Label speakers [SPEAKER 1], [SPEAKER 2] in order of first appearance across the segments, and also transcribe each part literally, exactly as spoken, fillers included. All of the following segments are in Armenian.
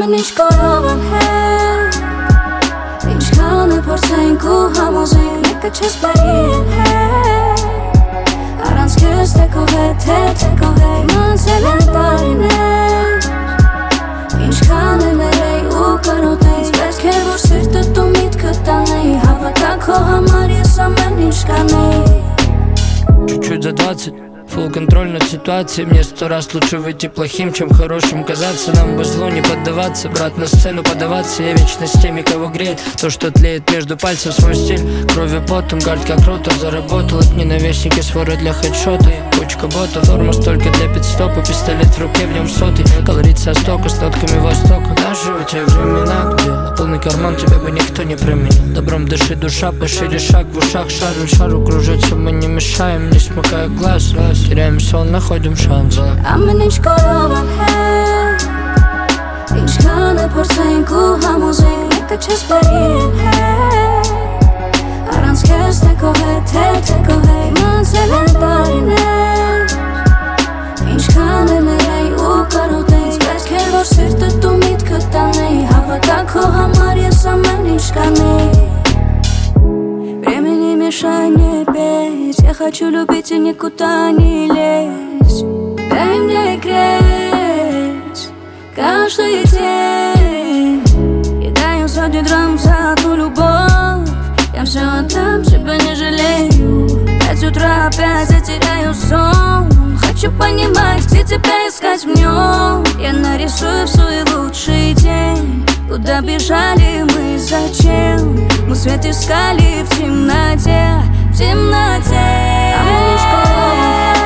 [SPEAKER 1] Ամեն ինչ կարող եմ հետ Ինչքան է փորձենք ու համոզենք Մեկը չես բարի եմ հետ Առանց քեզ թե քո հետ, թե թե քո հետ Մանցել են տարիներ Ինչքան է մերեի ու կարոտեի Պետք է որ սիրտը դու միտքը տանեի Հավատա քո համար ես ամեն ինչ կանեի
[SPEAKER 2] Чуть-чуть за двадцать, фулл контроль над ситуацией. Мне сто раз лучше выйти плохим, чем хорошим казаться. Нам бы злу не поддаваться, брат, на сцену подаваться. Я вечно с теми, кого греет то, что тлеет между пальцев. Свой стиль, кровью потом, гард как ротор. Заработал от ненавистники, своры для хедшота. Кучка ботов, форма столько для пидстопа. Пистолет в руке, в нем сотый. Колорит со стока, с нотками востока. Даже в те времена, где на полный карман тебя бы никто не променил. Добром дыши душа, пошире шаг в ушах. Шару, шару кружится, мы не мешаем, не смыкая глаз. Раз, теряем сон, находим шанс.
[SPEAKER 1] Ամեն ինչ կարող եմ հետ Ինչքան է փորձենք ու համոզենք Մեկը չես բարի եմ հետ Առանց քեզ թե քո հետ, թե թե քո հետ Մանցել են տարիներ Ինչքան է մերեի ու կարոտեի Պետք է որ սիրտը դու միտքը տանեի Հավատա քո համար ես ամեն ինչ կանեի Время не мешай мне петь Я хочу любить и никуда не лезть Дай мне греть каждый день Я даю сотни драм за ту любовь Я все отдам, тебя не жалею Пять утра опять я теряю сон Хочу понимать, где тебя искать в нем Я нарисую в свой лучший день Куда бежали мы, зачем Мы свет искали в темноте В темноте Ամեն ինչ կարող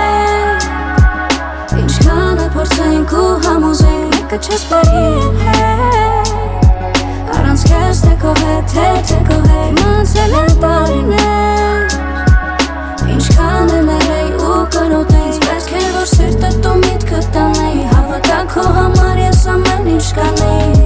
[SPEAKER 1] եմ Ինչքան է փորձենք ու համոզենք Մեկը չես բարի եմ հետ Առանց քեզ թե քո հետ, թե թե քո հետ Մանցել են տարիներ Ինչքան է մերեի ու կարոտեի Պետք է որ սիրտը դու միտքը տանեի Հավատա քո համար ես ամեն ինչ կանեի